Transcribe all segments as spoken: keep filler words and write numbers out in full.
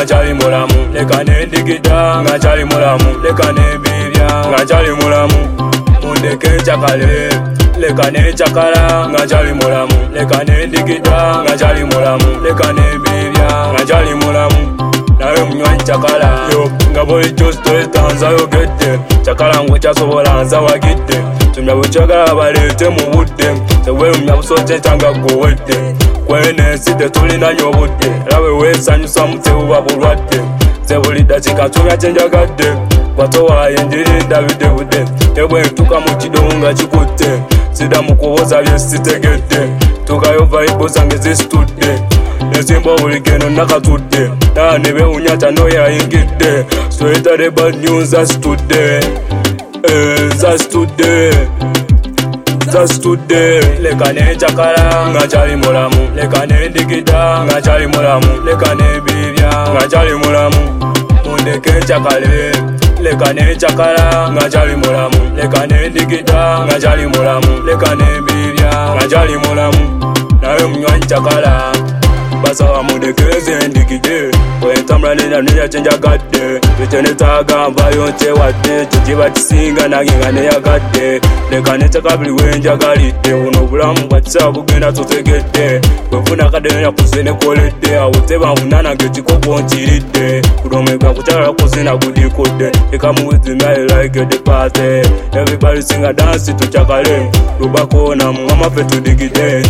nga kyali mulamu leka nendigida nga kyali mulamu leka nebibya nga kyali mulamu mundeke nkyakale leka nenkyakala nga kyali mulamu leka nendigida nga kyali mulamu leka nebibya nga kyali mulamu nawe munywanyi kyakala nga bulijjo sitoetanza yogedde kyakala ngwe kyasobola nza wagidde tumya bwekyagala baleete mu budde teweerumya busoote ntanga gowedde kwenensi tetulinanye obudde era weweesanyusa mutebuba bulwadde ze buli dakiika tumya kyenjagadde gwatowaaye njiri ndabidde budde tebwentuka mu kidomo nga kikutte sida mu kubuuza bye sitegedde tukayo vayibu zange zisitudde nesimba obuligeno nakatudde naa ne bewunya tano yayingidde swetade bad news zasitudde zasitudde zasitudde leka nenkyakala nga kyali mulamu leka nendigida nga kyali mulamu leka nebibya nga kyali mulamu mundeke nkyakale leka nenkyakala nga kyali mulamu leka nendigida nga kyali mulamu leka nebibya nga kyali mulamu nawe munywanyi kyakala basaba mundekeze ndigide bwentambula nenya nenya kyenjagadde ekyenetaaga nvayo nkyewadde kyekiba kisinga nange nga neyagadde leka nekyaka buli wenjagalidde buno obulamu bwakisaba bugenda totegedde bwefuna kadde nenya kuzine koledde awo tebamuna nange ekikopo nkiridde kudomega kukyagala kuzina gudikudde leka muwizimyaelaigede pate everybody singa dansi tukyakale lubakona muwamaffe tudigide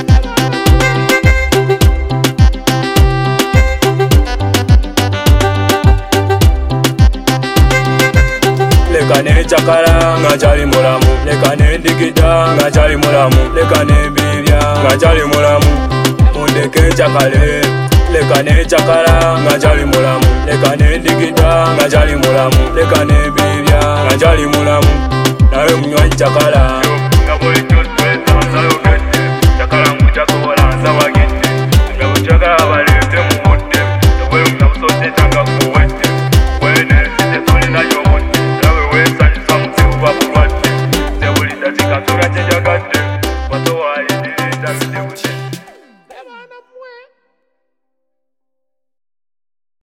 leka nenkyakala nga kyali mulamu leka nendigida nga kyali mulamu leka nebibya nga kyali mulamu mundeke nkyakale leka nenkyakala nga kyali mulamu leka nendigida nga kyali mulamu leka nebibya nga kyali mulamu nawe munywanyi kyakala